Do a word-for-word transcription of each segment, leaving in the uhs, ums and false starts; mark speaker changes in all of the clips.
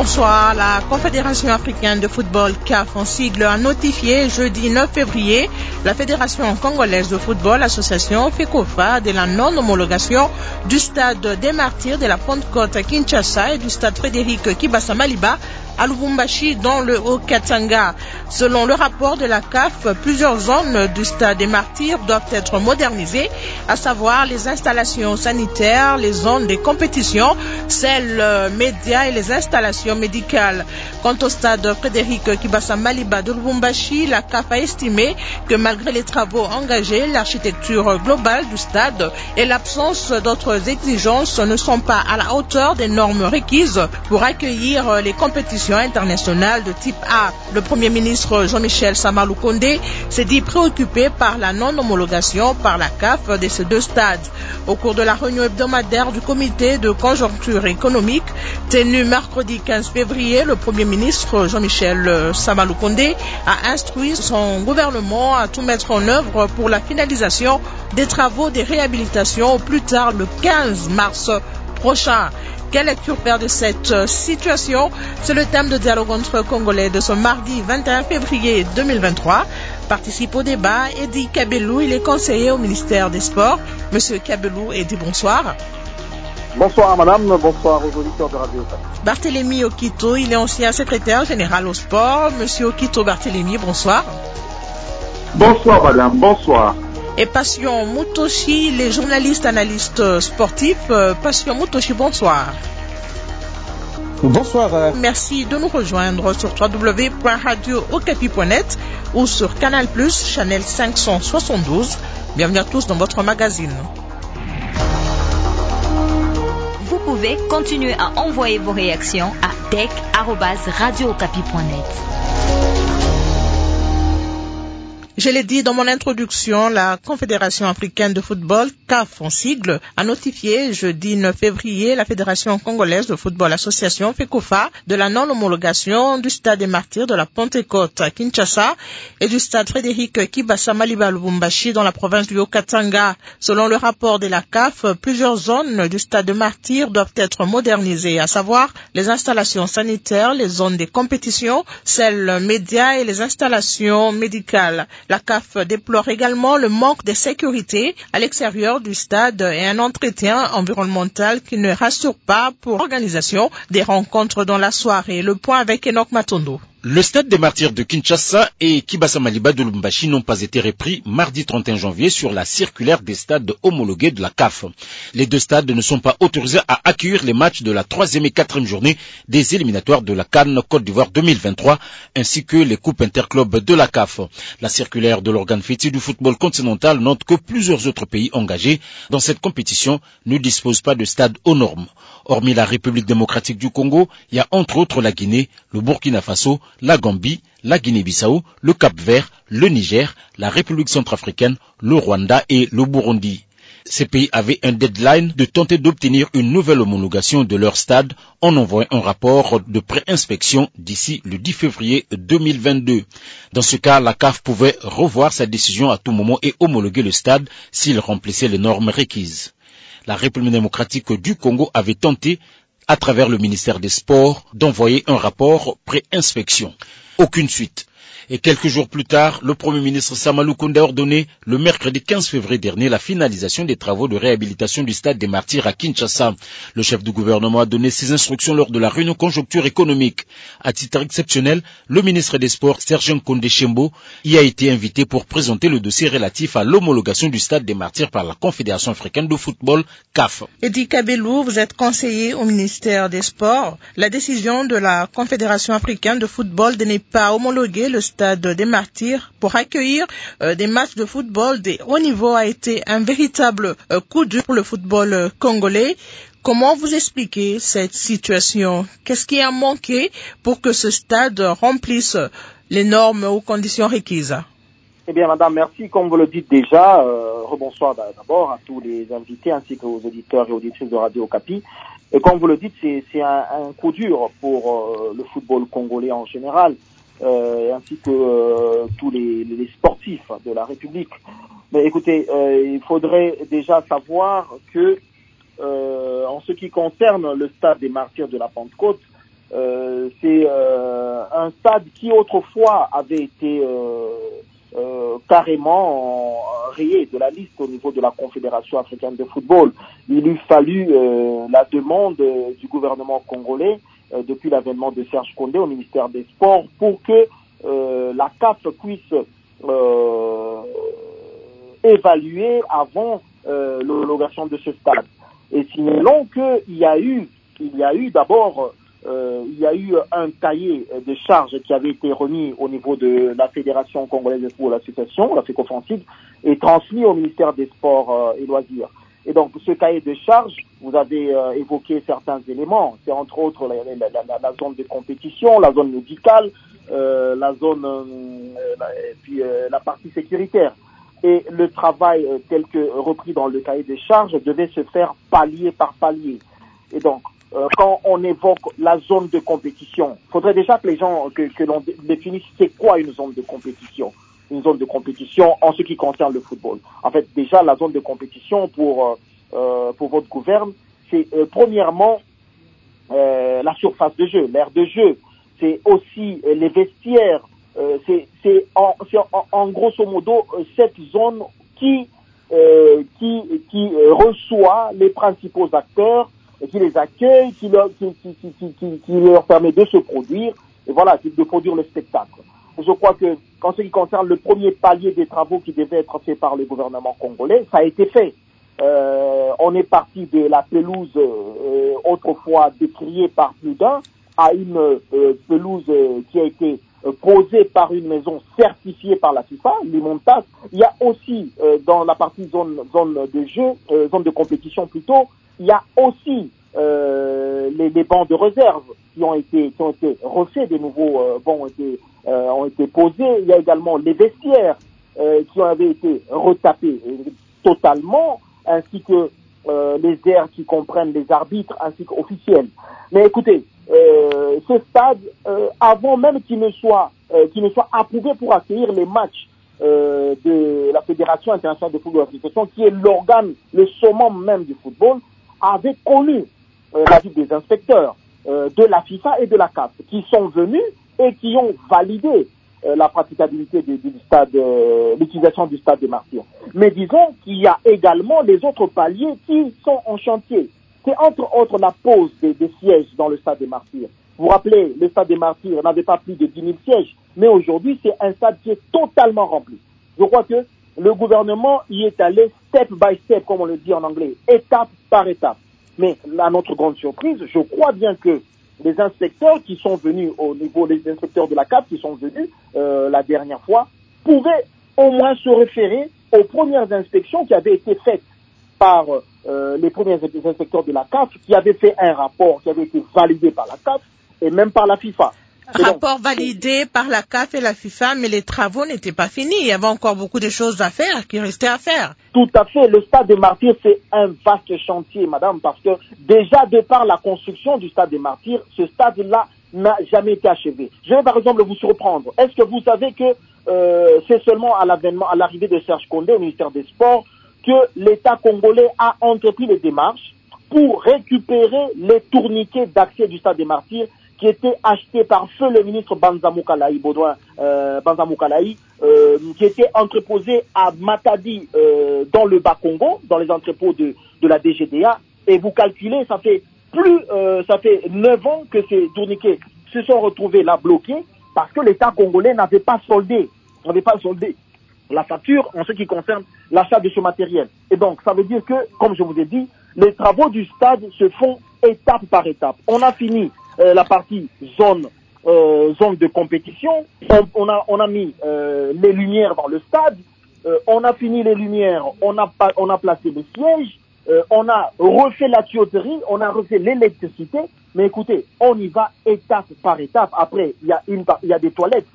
Speaker 1: bonsoir. La Confédération africaine de football C A F en sigle a notifié jeudi neuf février la Fédération congolaise de football association FECOFA de la non-homologation du stade des Martyrs de la Pentecôte à Kinshasa et du stade Frédéric Kibasa Maliba à Lubumbashi dans le Haut-Katanga. Selon le rapport de la C A F, plusieurs zones du stade des Martyrs doivent être modernisées, à savoir les installations sanitaires, les zones de compétition, celles euh, médias et les installations médicales. Quant au stade Frédéric Kibasa Maliba de Lubumbashi, la C A F a estimé que malgré les travaux engagés, l'architecture globale du stade et l'absence d'autres exigences ne sont pas à la hauteur des normes requises pour accueillir les compétitions internationales de type A. Le Premier ministre Jean-Michel Sama Lukonde s'est dit préoccupé par la non-homologation par la C A F de ces deux stades. Au cours de la réunion hebdomadaire du comité de conjoncture économique tenue mercredi quinze février, le Premier ministre Jean-Michel Sama Lukonde a instruit son gouvernement à tout mettre en œuvre pour la finalisation des travaux de réhabilitation au plus tard le quinze mars prochain. Quelle lecture faire de cette situation? C'est le thème de dialogue entre Congolais de ce mardi vingt et un février deux mille vingt-trois. Participe au débat Eddy Kabelou, il est conseiller au ministère des Sports. Monsieur Kabelou, Eddy, bonsoir.
Speaker 2: Bonsoir madame, bonsoir aux auditeurs de Radio Okapi.
Speaker 1: Barthélémy Okito, il est ancien secrétaire général au sport. Monsieur Okito Barthélémy, bonsoir.
Speaker 3: Bonsoir madame, bonsoir.
Speaker 1: Et Passion Mutoshi, les journalistes analystes sportifs. Passion Mutoshi, bonsoir.
Speaker 4: Bonsoir.
Speaker 1: Merci de nous rejoindre sur w w w point radio okapi point net ou sur Canal plus, channel cinq cent soixante-douze. Bienvenue à tous dans votre magazine.
Speaker 5: Vous pouvez continuer à envoyer vos réactions à tech arobase radio okapi point net.
Speaker 1: Je l'ai dit dans mon introduction, la Confédération africaine de football, C A F en sigle, a notifié jeudi neuf février la Fédération congolaise de football association FECOFA de la non-homologation du stade des Martyrs de la Pentecôte à Kinshasa et du stade Frédéric Kibasa Maliba Lubumbashi dans la province du Haut-Katanga. Selon le rapport de la C A F, plusieurs zones du stade des Martyrs doivent être modernisées, à savoir les installations sanitaires, les zones de compétition, celles médias et les installations médicales. La C A F déplore également le manque de sécurité à l'extérieur du stade et un entretien environnemental qui ne rassure pas pour l'organisation des rencontres dans la soirée. Le point avec Enoch Matondo.
Speaker 6: Le stade des Martyrs de Kinshasa et Kibasa Maliba de Lubumbashi n'ont pas été repris mardi trente et un janvier sur la circulaire des stades homologués de la C A F. Les deux stades ne sont pas autorisés à accueillir les matchs de la troisième et quatrième journée des éliminatoires de la CAN Côte d'Ivoire deux mille vingt-trois ainsi que les coupes interclubs de la C A F. La circulaire de l'organe fétiche du football continental note que plusieurs autres pays engagés dans cette compétition ne disposent pas de stades aux normes. Hormis la République démocratique du Congo, il y a entre autres la Guinée, le Burkina Faso, la Gambie, la Guinée-Bissau, le Cap-Vert, le Niger, la République centrafricaine, le Rwanda et le Burundi. Ces pays avaient un deadline de tenter d'obtenir une nouvelle homologation de leur stade en envoyant un rapport de pré-inspection d'ici le dix février deux mille vingt-deux. Dans ce cas, la C A F pouvait revoir sa décision à tout moment et homologuer le stade s'il remplissait les normes requises. La République démocratique du Congo avait tenté, à travers le ministère des Sports, d'envoyer un rapport pré-inspection. Aucune suite. Et quelques jours plus tard, le Premier ministre Sama Lukonde a ordonné, le mercredi quinze février dernier, la finalisation des travaux de réhabilitation du stade des Martyrs à Kinshasa. Le chef du gouvernement a donné ses instructions lors de la réunion conjoncture économique. À titre exceptionnel, le ministre des Sports, Serge Nkonde Chembo, y a été invité pour présenter le dossier relatif à l'homologation du stade des Martyrs par la Confédération africaine de football, C A F.
Speaker 1: Eddy Kabelou, vous êtes conseiller au ministère des Sports. La décision de la Confédération africaine de football de ne pas homologuer le stade des Martyrs pour accueillir euh, des matchs de football de haut niveau a été un véritable euh, coup dur pour le football euh, congolais. Comment vous expliquez cette situation? Qu'est-ce qui a manqué pour que ce stade remplisse les normes ou conditions requises?
Speaker 2: Eh bien madame, merci. Comme vous le dites déjà, euh, rebonsoir d'abord à tous les invités ainsi qu'aux auditeurs et auditrices de Radio Okapi. Et comme vous le dites, c'est, c'est un, un coup dur pour euh, le football congolais en général. Euh, ainsi que euh, tous les, les sportifs de la République. Mais écoutez, euh, il faudrait déjà savoir que euh, en ce qui concerne le stade des Martyrs de la Pentecôte, Euh, c'est euh, un stade qui autrefois avait été euh, euh, carrément rayé de la liste au niveau de la Confédération africaine de football. Il eût fallu euh, la demande euh, du gouvernement congolais euh, depuis l'avènement de Serge Condé au ministère des Sports pour que euh, la C A F puisse euh, évaluer avant euh, l'homologation de ce stade. Et signalons qu'il y a eu, il y a eu d'abord Euh, il y a eu un cahier de charges qui avait été remis au niveau de la Fédération congolaise de football, l'association, la FECOFONSIG, et transmis au ministère des Sports euh, et Loisirs. Et donc, ce cahier de charges, vous avez euh, évoqué certains éléments. C'est entre autres la, la, la, la zone de compétition, la zone médicale, euh, la zone, euh, la, et puis euh, la partie sécuritaire. Et le travail euh, tel que repris dans le cahier de charges devait se faire palier par palier. Et donc, Euh, quand on évoque la zone de compétition, il faudrait déjà que les gens, que, que l'on définisse c'est quoi une zone de compétition. Une zone de compétition en ce qui concerne le football. En fait, déjà, la zone de compétition pour, euh, pour votre gouverne, c'est euh, premièrement euh, la surface de jeu, l'aire de jeu. C'est aussi euh, les vestiaires. Euh, c'est c'est en, en, en grosso modo cette zone qui, euh, qui, qui reçoit les principaux acteurs, et qui les accueille, qui leur, qui, qui, qui, qui, qui leur permet de se produire, et voilà, de produire le spectacle. Je crois que, en ce qui concerne le premier palier des travaux qui devaient être faits par le gouvernement congolais, ça a été fait. Euh, on est parti de la pelouse euh, autrefois décriée par plus d'un à une euh, pelouse euh, qui a été euh, posée par une maison certifiée par la FIFA, l'Imontas. Il y a aussi euh, dans la partie zone zone de jeu, euh, zone de compétition plutôt, il y a aussi euh, les, les bancs de réserve qui ont été qui ont été refaits, des nouveaux euh, bancs ont été euh, ont été posés. Il y a également les vestiaires euh, qui avaient été retapés euh, totalement, ainsi que euh, les aires qui comprennent les arbitres ainsi qu'officiels. Mais écoutez, euh, ce stade, euh, avant même qu'il ne soit euh, qu'il ne soit approuvé pour accueillir les matchs euh, de la Fédération internationale de football association, qui est l'organe, le summum même du football, avait connu euh, l'avis des inspecteurs euh, de la FIFA et de la C A F, qui sont venus et qui ont validé euh, la praticabilité du, du stade, euh, l'utilisation du stade des Martyrs. Mais disons qu'il y a également les autres paliers qui sont en chantier. C'est entre autres la pose des, des sièges dans le stade des Martyrs. Vous vous rappelez, le stade des Martyrs n'avait pas plus de dix mille sièges, mais aujourd'hui c'est un stade qui est totalement rempli. Je crois que le gouvernement y est allé step by step, comme on le dit en anglais, étape par étape. Mais à notre grande surprise, je crois bien que les inspecteurs qui sont venus au niveau des inspecteurs de la C A F qui sont venus euh, la dernière fois pouvaient au moins se référer aux premières inspections qui avaient été faites par euh, les premiers inspecteurs de la C A F, qui avaient fait un rapport qui avait été validé par la C A F et même par la FIFA.
Speaker 1: Rapport validé par la C A F et la FIFA, mais les travaux n'étaient pas finis. Il y avait encore beaucoup de choses à faire, qui restaient à faire.
Speaker 2: Tout à fait. Le stade des Martyrs, c'est un vaste chantier, madame, parce que déjà, de par la construction du stade des Martyrs, ce stade-là n'a jamais été achevé. Je vais par exemple vous surprendre. Est-ce que vous savez que euh, c'est seulement à l'avènement, à l'arrivée de Serge Condé au ministère des Sports que l'État congolais a entrepris les démarches pour récupérer les tourniquets d'accès du stade des Martyrs qui étaient achetés par feu le ministre Banza Mukalayi, Baudouin euh, Banza Mukalayi, euh, qui étaient entreposés à Matadi euh, dans le Bas-Congo, dans les entrepôts de, de la D G D A. Et vous calculez, ça fait plus, euh, ça fait neuf ans que ces tourniquets se sont retrouvés là bloqués parce que l'État congolais n'avait pas soldé, n'avait pas soldé la facture en ce qui concerne l'achat de ce matériel. Et donc, ça veut dire que, comme je vous ai dit, les travaux du stade se font étape par étape. On a fini euh, la partie zone euh, zone de compétition. On, on a on a mis euh, les lumières dans le stade. Euh, on a fini les lumières. On a pas, on a placé les sièges. Euh, on a refait la tuyauterie. On a refait l'électricité. Mais écoutez, on y va étape par étape. Après, il y a une il y a des toilettes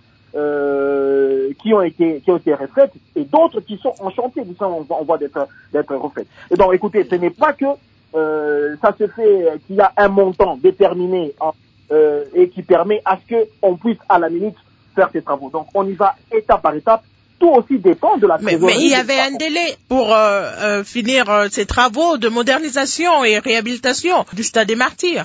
Speaker 2: Euh, qui ont été qui ont été refaites et d'autres qui sont en chantier, qui sont en voie d'être d'être refaites. Et donc, écoutez, ce n'est pas que euh, ça se fait qu'il y a un montant déterminé en, euh, et qui permet à ce que on puisse à la minute faire ces travaux. Donc, on y va étape par étape. Tout aussi dépend de la trésorerie.
Speaker 1: Mais, mais il y avait un délai pour euh, euh, finir euh, ces travaux de modernisation et réhabilitation du stade des Martyrs.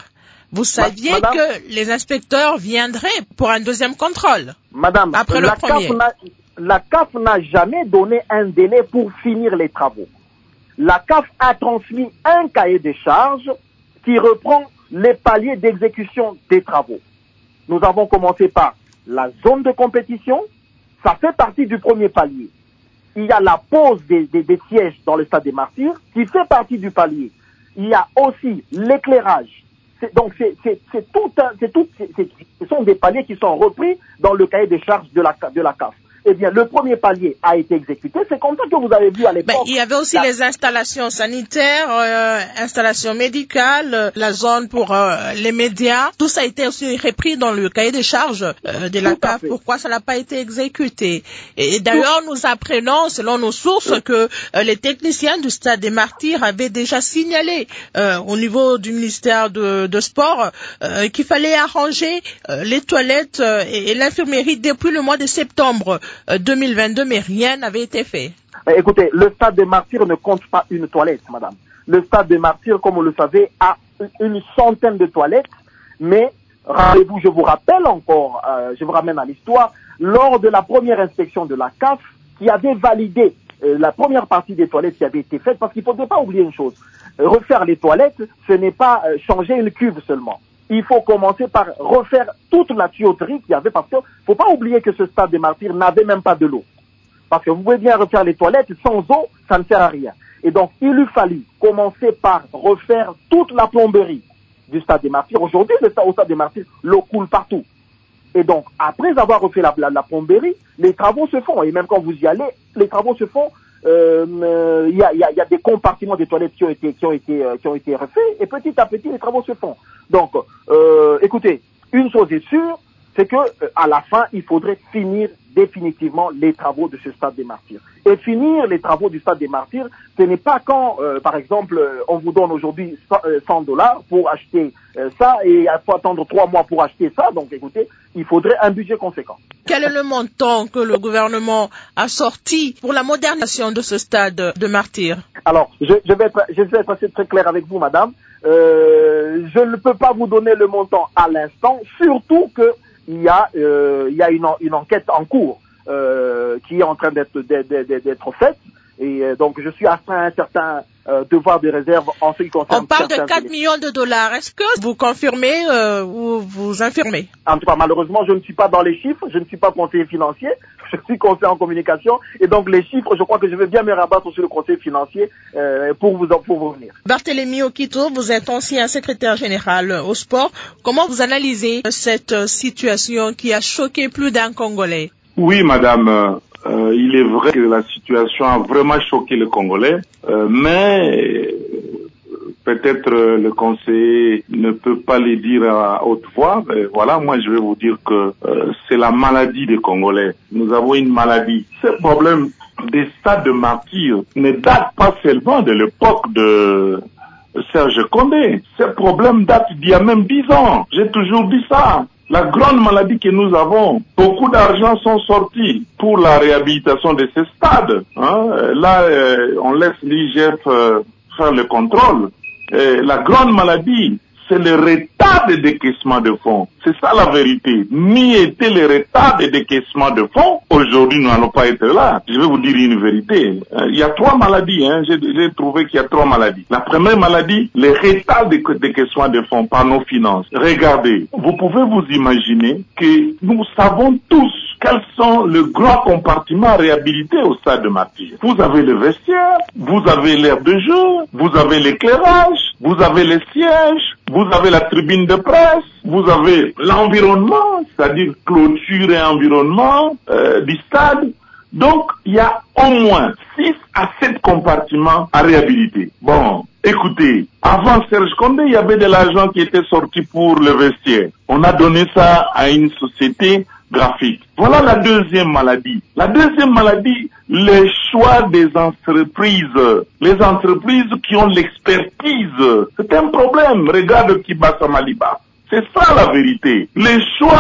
Speaker 1: Vous saviez
Speaker 2: Madame,
Speaker 1: que les inspecteurs viendraient pour un deuxième contrôle.
Speaker 2: Madame,
Speaker 1: après le
Speaker 2: la
Speaker 1: premier.
Speaker 2: C A F n'a, la C A F n'a jamais donné un délai pour finir les travaux. La C A F a transmis un cahier des charges qui reprend les paliers d'exécution des travaux. Nous avons commencé par la zone de compétition, ça fait partie du premier palier. Il y a la pose des, des, des sièges dans le stade des Martyrs, qui fait partie du palier. Il y a aussi l'éclairage. C'est, donc c'est, c'est, c'est tout un, c'est tout, c'est, c'est, ce sont des paliers qui sont repris dans le cahier des charges de la, de la C A F. Eh bien, le premier palier a été exécuté. C'est comme ça que vous avez vu à l'époque.
Speaker 1: Ben, il y avait aussi la... les installations sanitaires, euh, installations médicales, euh, la zone pour euh, les médias. Tout ça a été aussi repris dans le cahier des charges euh, de la C A F. Pourquoi ça n'a pas été exécuté? Et, et d'ailleurs, Tout... nous apprenons, selon nos sources, oui. que euh, les techniciens du Stade des Martyrs avaient déjà signalé euh, au niveau du ministère de, de Sport euh, qu'il fallait arranger euh, les toilettes euh, et, et l'infirmerie depuis le mois de septembre deux mille vingt-deux, mais rien n'avait été fait.
Speaker 2: Écoutez, le Stade des Martyrs ne compte pas une toilette, madame. Le Stade des Martyrs, comme vous le savez, a une centaine de toilettes, mais rappelez-vous, je vous rappelle encore, euh, je vous ramène à l'histoire, lors de la première inspection de la C A F, qui avait validé euh, la première partie des toilettes qui avait été faite, parce qu'il ne faudrait pas oublier une chose, euh, refaire les toilettes, ce n'est pas euh, changer une cuve seulement. Il faut commencer par refaire toute la tuyauterie qu'il y avait, parce qu'il ne faut pas oublier que ce Stade des Martyrs n'avait même pas de l'eau. Parce que vous pouvez bien refaire les toilettes, sans eau, ça ne sert à rien. Et donc, il eût fallu commencer par refaire toute la plomberie du Stade des Martyrs. Aujourd'hui, le stade, au Stade des Martyrs, l'eau coule partout. Et donc, après avoir refait la, la, la plomberie, les travaux se font. Et même quand vous y allez, les travaux se font. Il euh, y, a, y, a, y a des compartiments des toilettes qui ont été qui ont été euh, qui ont été refaits et petit à petit les travaux se font. Donc, euh, écoutez, une chose est sûre, c'est que euh, à la fin, il faudrait finir définitivement les travaux de ce Stade des Martyrs. Et finir les travaux du Stade des Martyrs, ce n'est pas quand, euh, par exemple, euh, on vous donne aujourd'hui cent dollars pour acheter euh, ça et il faut attendre trois mois pour acheter ça. Donc, écoutez, il faudrait un budget conséquent.
Speaker 1: Quel est le montant que le gouvernement a sorti pour la modernisation de ce Stade de Martyrs?
Speaker 2: Alors, je, je, vais être, je vais être assez très clair avec vous, madame. Euh, je ne peux pas vous donner le montant à l'instant, surtout que il y a, euh, il y a une, une enquête en cours euh, qui est en train d'être, d'être faite. Et euh, donc, je suis astreint à un certain euh, devoir de réserve en ce qui concerne...
Speaker 1: On parle de quatre millions de dollars. Est-ce que vous confirmez euh, ou vous infirmez?
Speaker 2: En tout cas, malheureusement, je ne suis pas dans les chiffres. Je ne suis pas conseiller financier. Je suis conseiller en communication. Et donc, les chiffres, je crois que je vais bien me rabattre sur le conseil financier euh, pour vous pour vous venir.
Speaker 1: Barthélémy Okito, vous êtes ancien secrétaire général au sport. Comment vous analysez cette situation qui a choqué plus d'un Congolais?
Speaker 3: Oui, madame. Euh, il est vrai que la situation a vraiment choqué le Congolais, euh, mais peut-être euh, le conseiller ne peut pas le dire à haute voix. Mais voilà, moi je vais vous dire que euh, c'est la maladie des Congolais. Nous avons une maladie. Ce problème des stades de martyrs ne date pas seulement de l'époque de Serge Condé. Ce problème date d'il y a même dix ans. J'ai toujours dit ça. La grande maladie que nous avons, beaucoup d'argent sont sortis pour la réhabilitation de ces stades. Hein. Là, euh, on laisse l'I G F euh, faire le contrôle. Et la grande maladie, c'est le retard de décaissement de fonds. C'est ça la vérité. Ni était le retard de décaissement de fonds, aujourd'hui nous n'allons pas être là. Je vais vous dire une vérité. Il y a trois maladies. Hein. J'ai, j'ai trouvé qu'il y a trois maladies. La première maladie, le retard de décaissement de fonds par nos finances. Regardez, vous pouvez vous imaginer que nous savons tous quels sont les grands compartiments réhabilités au Stade de Martyrs. Vous avez le vestiaire, vous avez l'aire de jeu, vous avez l'éclairage, vous avez les sièges, vous avez la tribune de presse, vous avez l'environnement, c'est-à-dire clôture et environnement euh, du stade. Donc, il y a au moins six à sept compartiments à réhabiliter. Bon, écoutez, avant Serge Condé, il y avait de l'argent qui était sorti pour le vestiaire. On a donné ça à une société graphique. Voilà la deuxième maladie. La deuxième maladie, les choix des entreprises. Les entreprises qui ont l'expertise. C'est un problème. Regarde Kibasa Maliba. C'est ça la vérité. Les choix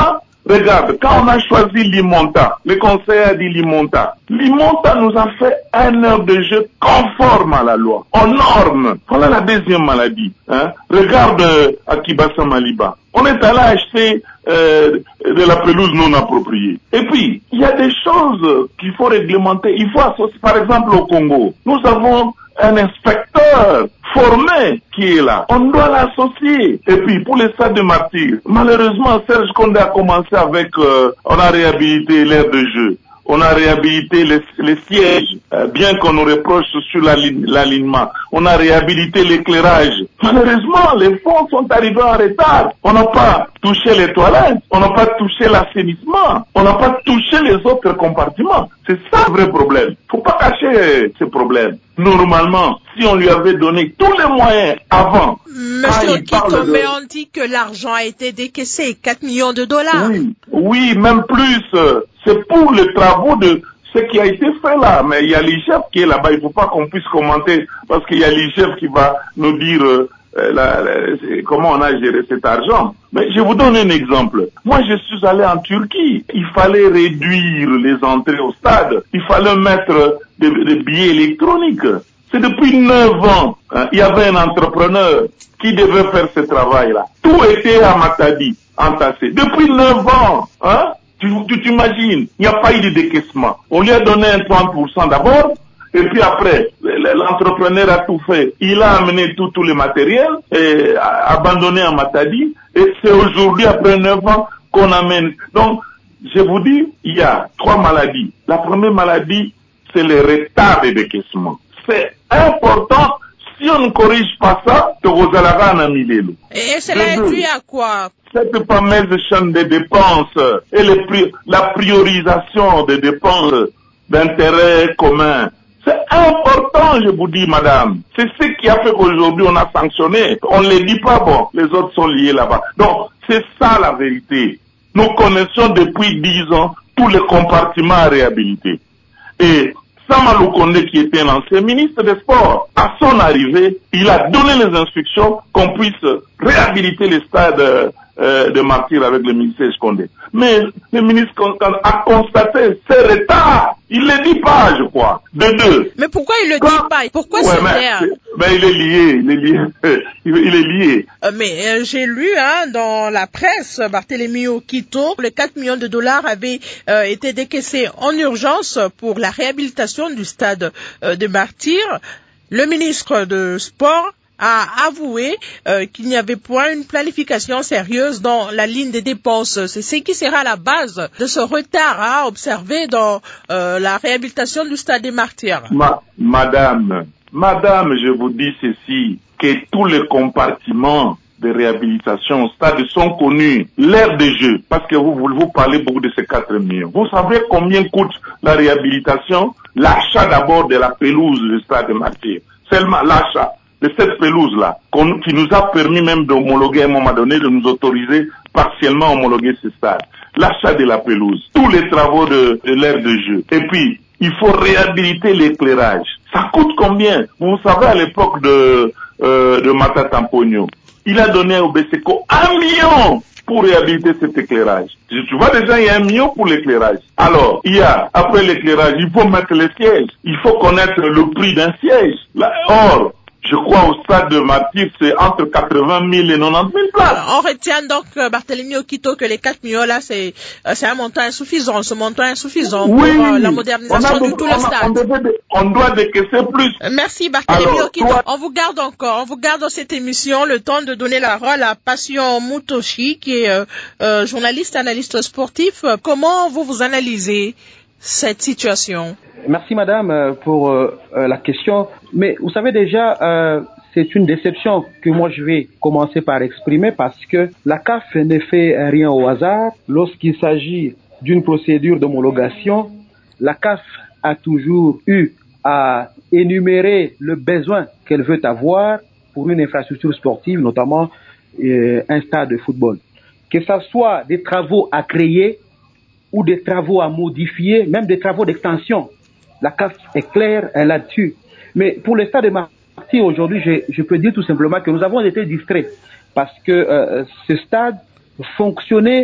Speaker 3: Regarde, quand on a choisi Limonta, le conseil a dit Limonta. Limonta nous a fait un heure de jeu conforme à la loi, aux normes. Voilà la deuxième maladie. Hein. Regarde euh, Akibasa Maliba. On est allé acheter euh, de la pelouse non appropriée. Et puis, il y a des choses qu'il faut réglementer. Il faut associer, par exemple au Congo, nous avons un inspecteur formé qui est là. On doit l'associer. Et puis, pour les stades de martyrs, malheureusement, Serge Condé a commencé avec, euh, on a réhabilité l'aire de jeu. On a réhabilité les, les sièges, euh, bien qu'on nous reproche sur l'alignement. On a réhabilité l'éclairage. Malheureusement, les fonds sont arrivés en retard. On n'a pas touché les toilettes, on n'a pas touché l'assainissement, on n'a pas touché les autres compartiments. C'est ça le vrai problème. Faut pas cacher ces problèmes. Normalement, si on lui avait donné tous les moyens avant...
Speaker 1: Monsieur Okito, mais on dit que l'argent a été décaissé, quatre millions de dollars.
Speaker 3: Oui, oui, même plus. C'est pour les travaux de ce qui a été fait là. Mais il y a l'I G F qui est là-bas. Il ne faut pas qu'on puisse commenter parce qu'il y a l'I G F qui va nous dire euh, la, la, comment on a géré cet argent. Mais je vous donne un exemple. Moi, je suis allé en Turquie. Il fallait réduire les entrées au stade. Il fallait mettre des, des billets électroniques. C'est depuis neuf ans. Hein, il y avait un entrepreneur qui devait faire ce travail-là. Tout était à Matadi, entassé. Depuis neuf ans. Hein, tu, tu t'imagines, il n'y a pas eu de décaissement. On lui a donné un trente pour cent d'abord. Et puis après, l'entrepreneur a tout fait. Il a amené tout, tout le matériel, et a abandonné à Matadi. Et c'est aujourd'hui, après neuf ans, qu'on amène. Donc, je vous dis, il y a trois maladies. La première maladie, c'est le retard de décaissement. C'est important. Si on ne corrige pas ça, tu vas en Amilelo.
Speaker 1: Et cela est dû à quoi?
Speaker 3: Cette fameuse chaîne de dépenses et le pri la priorisation des dépenses d'intérêt commun. C'est important, je vous dis, madame. C'est ce qui a fait qu'aujourd'hui on a sanctionné. On ne les dit pas, bon, les autres sont liés là-bas. Donc, c'est ça la vérité. Nous connaissons depuis dix ans tous les compartiments à réhabiliter. Et Samalou Kondé, qui était un ancien ministre des Sports, à son arrivée, il a donné les instructions qu'on puisse réhabiliter les stades euh, de martyrs avec le ministère Kondé. Mais le ministre a constaté ces retards. Il ne le dit pas, je crois. De deux.
Speaker 1: Mais pourquoi il ne le dit pas? Pourquoi
Speaker 3: ouais,
Speaker 1: se taire?
Speaker 3: Mais il est lié, il est lié. il est lié.
Speaker 1: Euh, mais euh, j'ai lu hein, dans la presse, Barthélemy Okito, les quatre millions de dollars avaient euh, été décaissés en urgence pour la réhabilitation du stade euh, de Martyrs. Le ministre de Sport a avoué euh, qu'il n'y avait point une planification sérieuse dans la ligne des dépenses. C'est ce qui sera la base de ce retard à observer dans euh, la réhabilitation du stade des Martyrs.
Speaker 3: Ma, madame, madame, je vous dis ceci, que tous les compartiments de réhabilitation au stade sont connus. L'aire de jeu, parce que vous, vous, vous parlez beaucoup de ces quatre millions. Vous savez combien coûte la réhabilitation? L'achat d'abord de la pelouse du stade des Martyrs. Seulement l'achat de cette pelouse-là, qui nous a permis même d'homologuer à un moment donné, de nous autoriser partiellement à homologuer ce stade. L'achat de la pelouse, tous les travaux de, de l'aire de jeu. Et puis, il faut réhabiliter l'éclairage. Ça coûte combien? Vous savez, à l'époque de, euh, de Mata Tampogno, il a donné au B C C O un million pour réhabiliter cet éclairage. Tu vois déjà, il y a un million pour l'éclairage. Alors, il y a, après l'éclairage, il faut mettre les sièges. Il faut connaître le prix d'un siège. Là, or, je crois au stade de Martyrs, c'est entre quatre-vingt mille et quatre-vingt-dix mille places.
Speaker 1: Alors, on retient donc, euh, Barthélemy Okito, que les quatre millions là, c'est euh, c'est un montant insuffisant, ce montant insuffisant
Speaker 3: oui,
Speaker 1: pour euh, la modernisation de tout le stade.
Speaker 3: On, devait, on doit décaisser plus.
Speaker 1: Euh, merci Barthélemy Okito. Toi... On vous garde encore, on vous garde dans cette émission le temps de donner la parole à Passion Mutoshi, qui est euh, euh, journaliste, analyste sportif. Comment vous vous analysez cette situation?
Speaker 4: Merci madame pour euh, la question. Mais vous savez déjà, euh, c'est une déception que moi je vais commencer par exprimer parce que la C A F ne fait rien au hasard. Lorsqu'il s'agit d'une procédure d'homologation, la C A F a toujours eu à énumérer le besoin qu'elle veut avoir pour une infrastructure sportive, notamment euh, un stade de football. Que ce soit des travaux à créer ou des travaux à modifier, même des travaux d'extension. La C A F est claire là-dessus. Mais pour le stade de Martyrs, aujourd'hui, je, je peux dire tout simplement que nous avons été distraits parce que euh, ce stade fonctionnait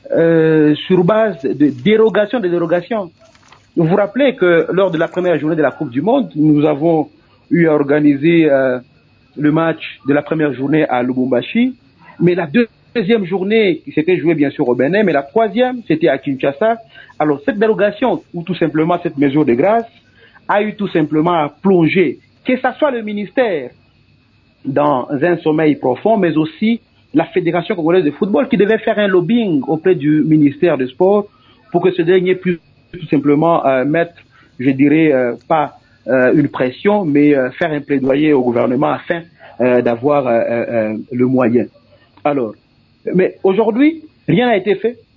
Speaker 4: euh, sur base de dérogation de dérogation. Vous vous rappelez que lors de la première journée de la Coupe du Monde, nous avons eu à organiser euh, le match de la première journée à Lubumbashi, mais la deuxième journée qui s'était jouée bien sûr au Bénin, mais la troisième c'était à Kinshasa. Alors cette dérogation, ou tout simplement cette mesure de grâce, a eu tout simplement à plonger, que ce soit le ministère dans un sommeil profond, mais aussi la Fédération congolaise de football qui devait faire un lobbying auprès du ministère des Sports pour que ce dernier puisse tout simplement euh, mettre, je dirais, euh, pas euh, une pression, mais euh, faire un plaidoyer au gouvernement afin euh, d'avoir euh, euh, le moyen. Alors, mais aujourd'hui, rien n'a été fait.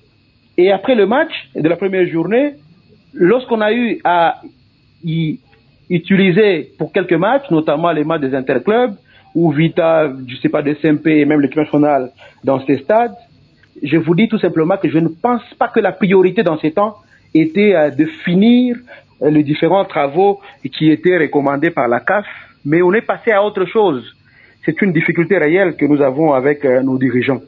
Speaker 4: Et après le match de la première journée, lorsqu'on a eu à y utiliser pour quelques matchs, notamment les matchs des interclubs, ou Vita, je sais pas, de C M P et même l'équipe nationale dans ces stades, je vous dis tout simplement que je ne pense pas que la priorité dans ces temps était euh, de finir euh, les différents travaux qui étaient recommandés par la C A F, mais on est passé à autre chose. C'est une difficulté réelle que nous avons avec euh, nos dirigeants.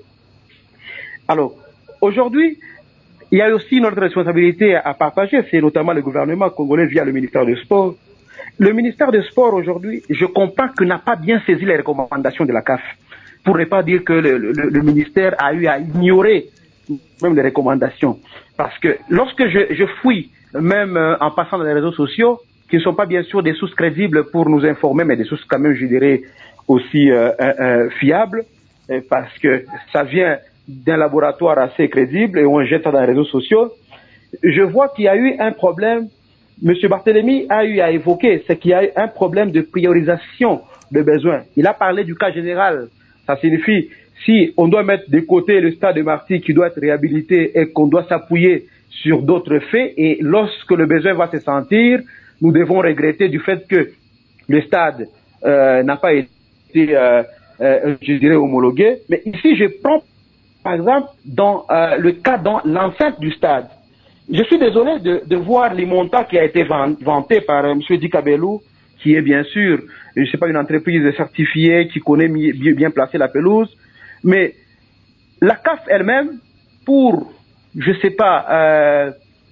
Speaker 4: Alors, aujourd'hui, il y a aussi notre responsabilité à partager, c'est notamment le gouvernement congolais via le ministère des Sports. Le ministère des Sports aujourd'hui, je comprends qu'il n'a pas bien saisi les recommandations de la C A F. Pour ne pas dire que le, le, le ministère a eu à ignorer même les recommandations. Parce que lorsque je, je fouille, même euh, en passant dans les réseaux sociaux, qui ne sont pas bien sûr des sources crédibles pour nous informer, mais des sources quand même, je dirais, aussi euh, euh, fiables, euh, parce que ça vient d'un laboratoire assez crédible et on jette ça dans les réseaux sociaux, je vois qu'il y a eu un problème. Monsieur Barthélémy a eu à évoquer, c'est qu'il y a eu un problème de priorisation de besoins. Il a parlé du cas général. Ça signifie, si on doit mettre de côté le stade de Marty qui doit être réhabilité et qu'on doit s'appuyer sur d'autres faits, et lorsque le besoin va se sentir, nous devons regretter du fait que le stade euh, n'a pas été, euh, euh, je dirais, homologué. Mais ici, je prends, par exemple, dans euh, le cas dans l'enceinte du stade. Je suis désolé de, de voir les montants qui a été vanté par euh, M. Dikabelou, qui est bien sûr, je ne sais pas, une entreprise certifiée qui connaît bien, bien placer la pelouse, mais la C A F elle-même, pour, je ne sais pas, euh,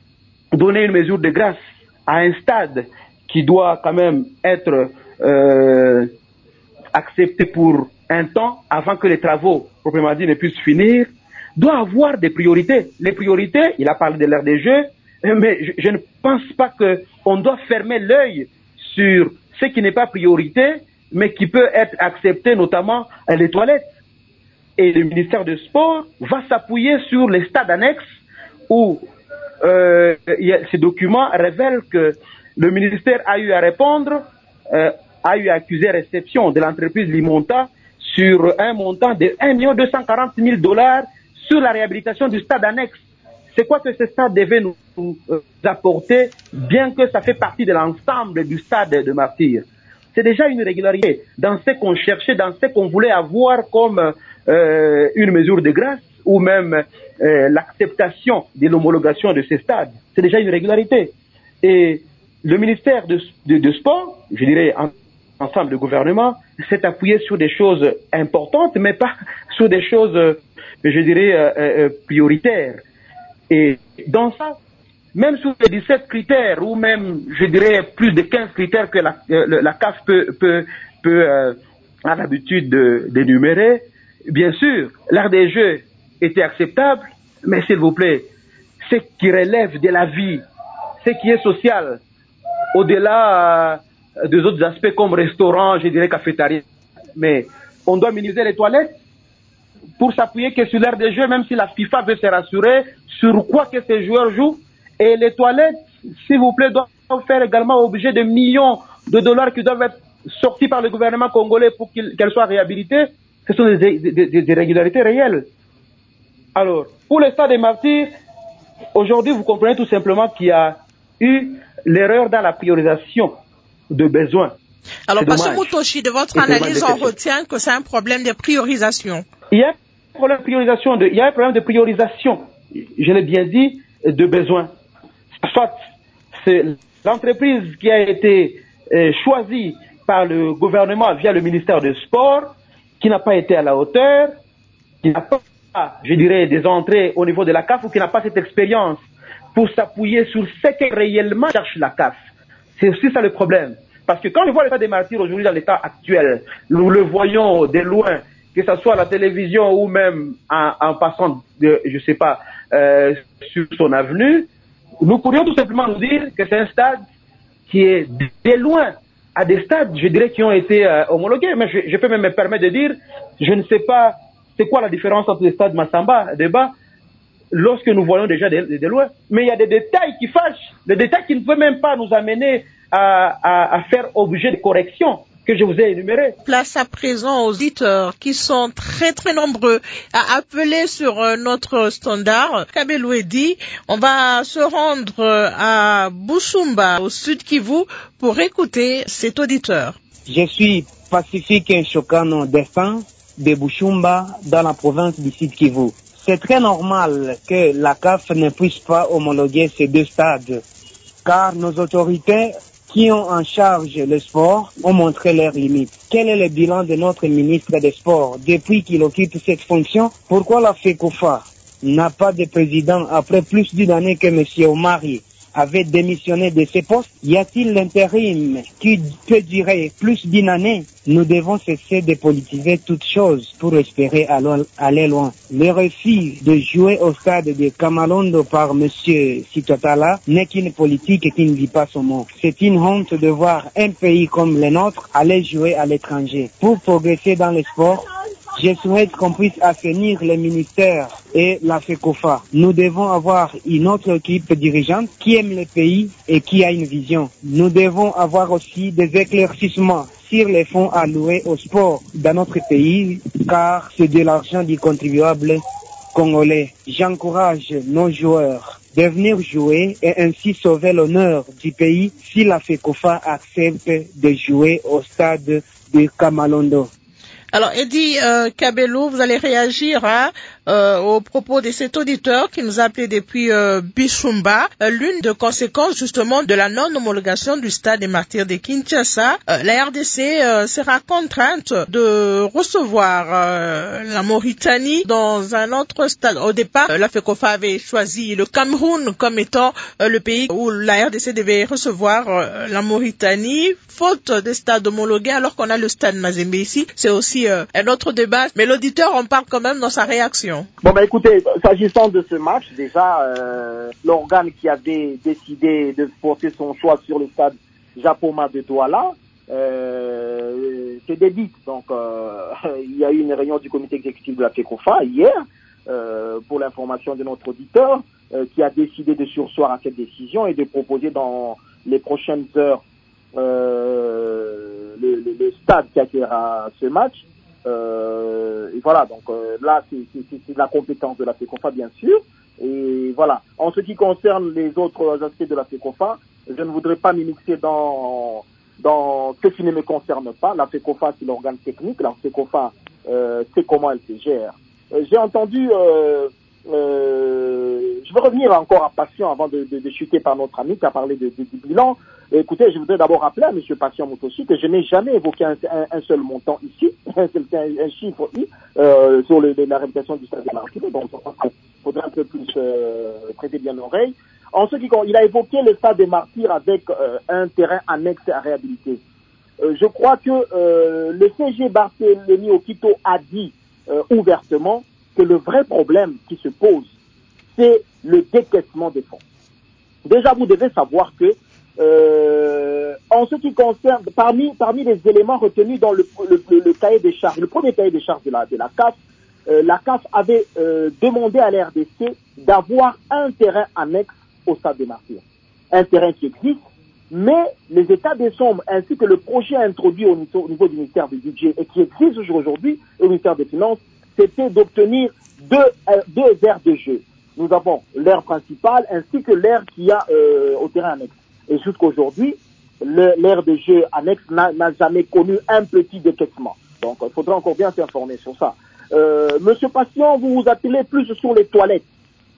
Speaker 4: donner une mesure de grâce à un stade qui doit quand même être euh, accepté pour un temps avant que les travaux, proprement dit, ne puissent finir, doit avoir des priorités. Les priorités, il a parlé de l'aire des jeux, mais je, je ne pense pas qu'on doit fermer l'œil sur ce qui n'est pas priorité, mais qui peut être accepté, notamment les toilettes. Et le ministère du Sport va s'appuyer sur les stades annexes où euh, y a, ces documents révèlent que le ministère a eu à répondre, euh, a eu à accuser réception de l'entreprise Limonta sur un montant de un million deux cent quarante mille dollars sur la réhabilitation du stade annexe. C'est quoi que ce stade devait nous, nous euh, apporter, bien que ça fait partie de l'ensemble du stade de Martyr. C'est déjà une irrégularité dans ce qu'on cherchait, dans ce qu'on voulait avoir comme euh, une mesure de grâce ou même euh, l'acceptation de l'homologation de ces stades. C'est déjà une irrégularité. Et le ministère de, de, de Sport, je dirais en, ensemble le gouvernement, s'est appuyé sur des choses importantes, mais pas sur des choses, euh, je dirais, euh, euh, prioritaires. Et dans ça, même sur les dix-sept critères, ou même, je dirais, plus de quinze critères que la, euh, la C A F peut, peut, peut euh, a l'habitude de, d'énumérer, bien sûr, l'art des jeux était acceptable, mais s'il vous plaît, ce qui relève de la vie, ce qui est social, au-delà euh, des autres aspects comme restaurant, je dirais cafétéria, mais on doit minimiser les toilettes pour s'appuyer que sur l'art des jeux, même si la FIFA veut se rassurer sur quoi que ces joueurs jouent. Et les toilettes, s'il vous plaît, doivent faire également objet de millions de dollars qui doivent être sortis par le gouvernement congolais pour qu'elles soient réhabilitées. Ce sont des, des, des, des irrégularités réelles. Alors, pour le stade des Martyrs, aujourd'hui, vous comprenez tout simplement qu'il y a eu l'erreur dans la priorisation de besoins.
Speaker 1: Alors, parce que Mutoshi, de votre analyse, on retient que c'est un problème de priorisation.
Speaker 4: Il y a un problème de priorisation, de, il y a un problème de priorisation, je l'ai bien dit, de besoins. Soit c'est l'entreprise qui a été euh, choisie par le gouvernement via le ministère des Sports, qui n'a pas été à la hauteur, qui n'a pas je dirais, des entrées au niveau de la C A F ou qui n'a pas cette expérience pour s'appuyer sur ce que réellement cherche la C A F. C'est aussi ça le problème. Parce que quand je vois l'état des martyrs aujourd'hui dans l'état actuel, nous le voyons de loin, que ce soit à la télévision ou même en, en passant, de, je sais pas, euh, sur son avenue, nous pourrions tout simplement nous dire que c'est un stade qui est de loin à des stades, je dirais, qui ont été euh, homologués. Mais je, je peux même me permettre de dire, je ne sais pas c'est quoi la différence entre le stade Massamba, débat, lorsque nous voyons déjà de, de, de loin. Mais il y a des détails qui fâchent, des détails qui ne peuvent même pas nous amener à, à, à faire objet de correction que je vous ai énuméré.
Speaker 1: Place à présent aux auditeurs qui sont très très nombreux à appeler sur euh, notre standard. Kabelou dit, on va se rendre euh, à Bushumba, au sud Kivu, pour écouter cet auditeur.
Speaker 7: Je suis Pacifique Chokano Destin de Bushumba dans la province du sud Kivu. C'est très normal que la C A F ne puisse pas homologuer ces deux stades, car nos autorités qui ont en charge le sport ont montré leurs limites. Quel est le bilan de notre ministre des Sports depuis qu'il occupe cette fonction? Pourquoi la FECOFA n'a pas de président après plus d'une année que M. Omari avait démissionné de ses postes? Y a-t-il l'intérim qui peut durer plus d'une année? Nous devons cesser de politiser toutes choses pour espérer aller loin. Le refus de jouer au stade de Kamalondo par M. Sitotala n'est qu'une politique qui ne dit pas son mot. C'est une honte de voir un pays comme le nôtre aller jouer à l'étranger. Pour progresser dans le sport, je souhaite qu'on puisse assainir les ministères et la FECOFA. Nous devons avoir une autre équipe dirigeante qui aime le pays et qui a une vision. Nous devons avoir aussi des éclaircissements sur les fonds alloués au sport dans notre pays, car c'est de l'argent du contribuable congolais. J'encourage nos joueurs de venir jouer et ainsi sauver l'honneur du pays si la FECOFA accepte de jouer au stade de Kamalondo.
Speaker 1: Alors, Eddie euh, Kabelou, vous allez réagir hein, euh, aux propos de cet auditeur qui nous a appelé depuis euh, Bushumba. Euh, l'une des conséquences justement de la non-homologation du stade des martyrs de Kinshasa, euh, la R D C euh, sera contrainte de recevoir euh, la Mauritanie dans un autre stade. Au départ, euh, la FECOFA avait choisi le Cameroun comme étant euh, le pays où la R D C devait recevoir euh, la Mauritanie, faute des stades homologués, alors qu'on a le stade Mazembe ici. C'est aussi euh, un autre débat, mais l'auditeur en parle quand même dans sa réaction.
Speaker 2: Bon, bah écoutez, s'agissant de ce match, déjà, euh, l'organe qui avait décidé de porter son choix sur le stade Japoma de Douala, euh, c'est débite. Donc, euh, il y a eu une réunion du comité exécutif de la FECOFA hier, euh, pour l'information de notre auditeur, euh, qui a décidé de surseoir à cette décision et de proposer dans les prochaines heures euh, le, le, le stade qui accueillera ce match. Euh, et voilà, donc euh, là, c'est, c'est, c'est de la compétence de la FECOFA, bien sûr. Et voilà. En ce qui concerne les autres aspects de la FECOFA, je ne voudrais pas m'immiscer dans dans ce qui ne me concerne pas. La FECOFA, c'est l'organe technique. La FECOFA euh, sait comment elle se gère. Euh, j'ai entendu... Euh, euh, je veux revenir encore à Passion avant de, de, de chuter par notre ami qui a parlé de, de, du bilan. Écoutez, je voudrais d'abord rappeler à M. Passion Moutossi que je n'ai jamais évoqué un, un, un seul montant ici, un, un chiffre ici, euh, sur le, la réputation du stade de Marseille. Donc, il faudrait un peu plus euh, prêter bien l'oreille. En ce qui compte, il a évoqué le stade des Martyrs avec euh, un terrain annexe à réhabiliter. Euh, je crois que euh, le C G Barthélemy Okito a dit euh, ouvertement que le vrai problème qui se pose, c'est le décaissement des fonds. Déjà, vous devez savoir que Euh, en ce qui concerne, parmi parmi les éléments retenus dans le, le, le, le cahier des charges, le premier cahier des charges de la de la C A F, euh, la C A F avait euh, demandé à l'R D C d'avoir un terrain annexe au stade des Martyrs, un terrain qui existe, mais les états des sommes ainsi que le projet introduit au niveau, au niveau du ministère du budget et qui existe aujourd'hui au ministère des Finances, c'était d'obtenir deux euh, deux aires de jeu. Nous avons l'aire principale ainsi que l'aire qui a euh, au terrain annexe. Et jusqu'aujourd'hui, l'aire de jeu annexe n'a, n'a jamais connu un petit décaissement. Donc, il faudra encore bien s'informer sur ça. Euh, Monsieur Passion, vous vous appelez plus sur les toilettes.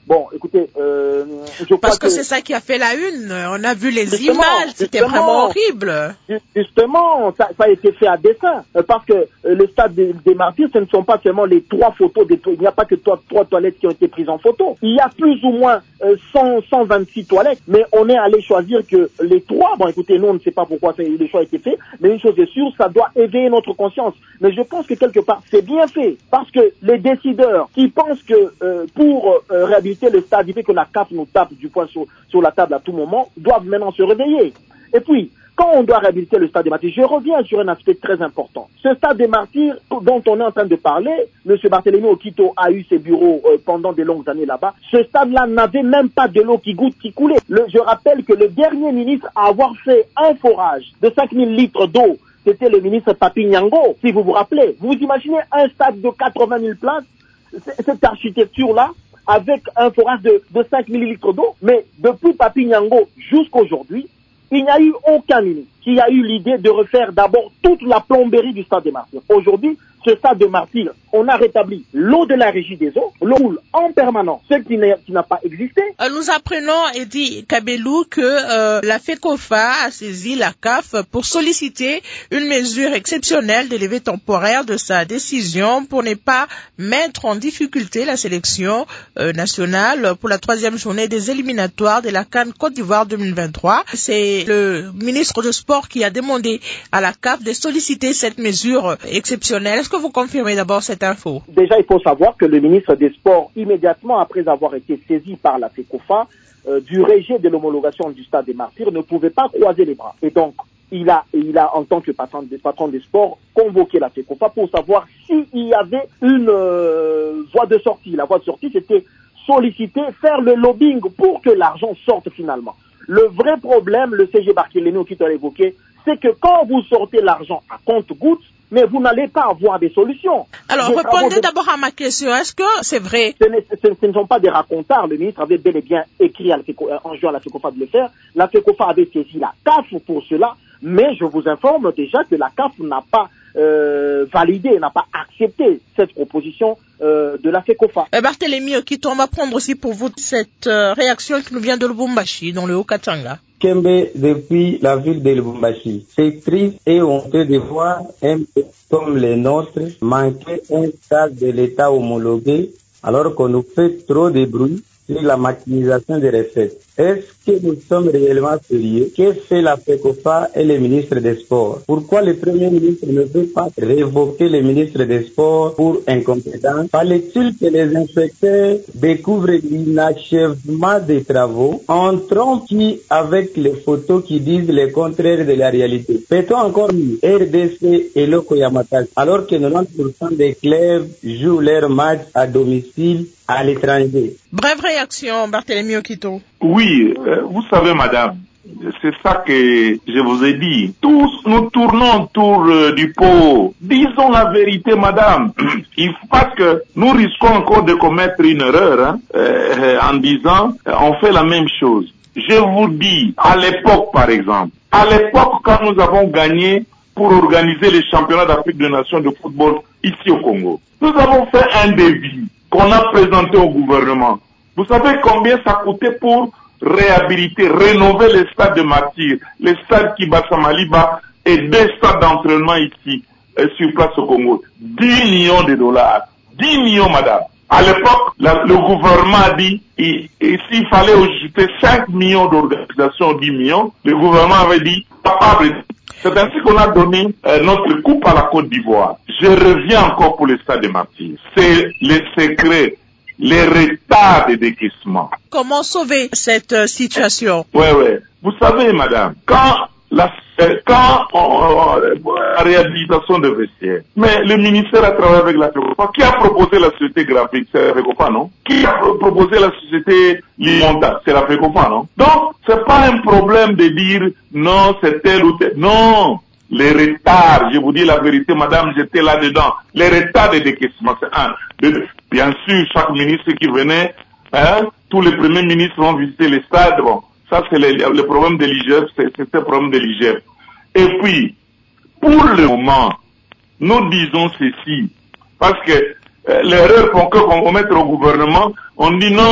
Speaker 2: Bon, écoutez, euh, je
Speaker 1: Parce que,
Speaker 2: que
Speaker 1: c'est ça qui a fait la une. On a vu les
Speaker 2: justement,
Speaker 1: images, c'était vraiment horrible.
Speaker 2: Justement, ça, ça a été fait à dessein. Euh, parce que euh, le stade des, des Martyrs, ce ne sont pas seulement les trois photos. Des, il n'y a pas que trois, trois toilettes qui ont été prises en photo. Il y a plus ou moins euh, cent, cent vingt-six toilettes. Mais on est allé choisir que les trois, bon écoutez, nous on ne sait pas pourquoi ça, le choix a été fait. Mais une chose est sûre, ça doit éveiller notre conscience. Mais je pense que quelque part, c'est bien fait. Parce que les décideurs qui pensent que euh, pour euh, réhabiliter le stade, il fait que la C A F nous tape du poing sur, sur la table à tout moment, doivent maintenant se réveiller. Et puis, quand on doit réhabiliter le stade des Martyrs, je reviens sur un aspect très important. Ce stade des Martyrs dont on est en train de parler, M. Barthélémy Okito a eu ses bureaux euh, pendant des longues années là-bas, ce stade-là n'avait même pas de l'eau qui goutte, qui coulait. Le, je rappelle que le dernier ministre à avoir fait un forage de cinq mille litres d'eau, c'était le ministre Papi Nyango, si vous vous rappelez. Vous imaginez un stade de quatre-vingt mille places, cette architecture-là, avec un forage de, de cinq mille litres d'eau, mais depuis Papi Nyango jusqu'à aujourd'hui, il n'y a eu aucun ministre qui a eu l'idée de refaire d'abord toute la plomberie du stade des Martyrs. Aujourd'hui, ce stade des Martyrs, on a rétabli l'eau de la régie des eaux, l'eau coule en permanence, ce qui n'a pas existé.
Speaker 1: Euh, nous apprenons, Eddy Kabelou, que euh, la FECOFA a saisi la C A F pour solliciter une mesure exceptionnelle de levée temporaire de sa décision pour ne pas mettre en difficulté la sélection euh, nationale pour la troisième journée des éliminatoires de la CAN Côte d'Ivoire deux mille vingt-trois. C'est le ministre de Sport qui a demandé à la C A F de solliciter cette mesure exceptionnelle. Est-ce que vous confirmez d'abord cette info?
Speaker 2: Déjà, il faut savoir que le ministre des Sports, immédiatement après avoir été saisi par la FECOFA, euh, du rejet de l'homologation du stade des Martyrs, ne pouvait pas croiser les bras. Et donc, il a, il a en tant que patron, patron des sports, convoqué la FECOFA pour savoir s'il y avait une euh, voie de sortie. La voie de sortie, c'était solliciter, faire le lobbying pour que l'argent sorte finalement. Le vrai problème, le C G Barthélémy qui t'a évoqué, c'est que quand vous sortez l'argent à compte-gouttes, mais vous n'allez pas avoir des solutions.
Speaker 1: Alors,
Speaker 2: Des
Speaker 1: répondez
Speaker 2: de...
Speaker 1: d'abord à ma question. Est-ce que c'est vrai?
Speaker 2: Ce, ce, ce ne sont pas des racontars. Le ministre avait bel et bien écrit à la FECO, en juin à la FECOFA de le faire. La FECOFA avait saisi la C A F pour cela, mais je vous informe déjà que la C A F n'a pas euh, validé, n'a pas accepté cette proposition euh, de la FECOFA.
Speaker 1: Euh, Barthélémy Okito, on va prendre aussi pour vous cette euh, réaction qui nous vient de Lubumbashi, dans le Haut-Katanga.
Speaker 8: Kembe depuis la ville de Lubumbashi. C'est triste et honteux de voir un pays comme les nôtres manquer un stade de l'État homologué alors qu'on nous fait trop de bruit sur la maximisation des recettes. Est-ce que nous sommes réellement sérieux? Que fait la FECOFA et le ministre des Sports? Pourquoi le Premier ministre ne peut pas révoquer le ministre des Sports pour incompétence? Fallait-il que les inspecteurs découvrent l'inachèvement des travaux en trompant avec les photos qui disent le contraire de la réalité? Peut-on encore mieux? R D C et Loko Yamatage, alors que quatre-vingt-dix pour cent des clubs jouent leurs matchs à domicile à l'étranger.
Speaker 1: Brève réaction, Barthélémy Okito.
Speaker 3: Oui, euh, vous savez, madame, c'est ça que je vous ai dit. Tous nous tournons autour euh, du pot. Disons la vérité, madame. Il faut parce que nous risquons encore de commettre une erreur hein, euh, en disant euh, on fait la même chose. Je vous dis, à l'époque, par exemple, à l'époque, quand nous avons gagné pour organiser les championnats d'Afrique des Nations de football ici au Congo, nous avons fait un devis qu'on a présenté au gouvernement. Vous savez combien ça coûtait pour réhabiliter, rénover les stades de Martyrs, les stades Kibasa Maliba et deux stades d'entraînement ici, euh, sur place au Congo? dix millions de dollars. dix millions, madame. À l'époque, la, le gouvernement a dit, et, et s'il fallait ajouter cinq millions d'organisations, dix millions, le gouvernement avait dit, capable. C'est ainsi qu'on a donné euh, notre coupe à la Côte d'Ivoire. Je reviens encore pour le stade de Martyrs. C'est le secret, les retards de décaissement.
Speaker 1: Comment sauver cette euh, situation?
Speaker 3: Oui, oui. Vous savez, madame, quand la, euh, quand on, on, la réhabilitation de vestiaires, mais le ministère a travaillé avec la FECOFA. Qui a proposé la société graphique? C'est la FECOFA, non? Qui a proposé la société Limonta? C'est la FECOFA, non? Donc, c'est pas un problème de dire non, c'est tel ou tel. Non! Les retards, je vous dis la vérité, madame, j'étais là-dedans. Les retards de décaissement, c'est un. Deux. Bien sûr, chaque ministre qui venait, hein, tous les premiers ministres vont visiter les stades. Bon, ça c'est le, le problème de l'I G F, c'est, c'est le problème de l'I G F. Et puis, pour le moment, nous disons ceci, parce que euh, l'erreur qu'on peut commettre au gouvernement, on dit non,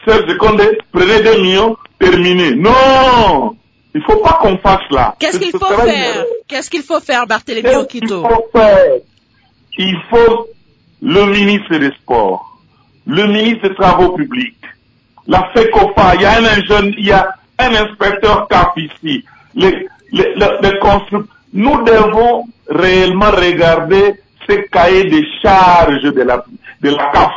Speaker 3: Serge Condé, prenez des millions, terminé. Non! Il faut pas qu'on fasse là.
Speaker 1: Qu'est-ce qu'il faut faire? Qu'est-ce qu'il faut faire, Barthélémy Okito?
Speaker 3: Il faut faire. Il faut le ministre des Sports, le ministre des Travaux publics, la FECOFA, il y a un jeune, il y a un inspecteur C A F ici, les, les, les, les constructeurs. Nous devons réellement regarder ces cahiers de charges de la, de la C A F,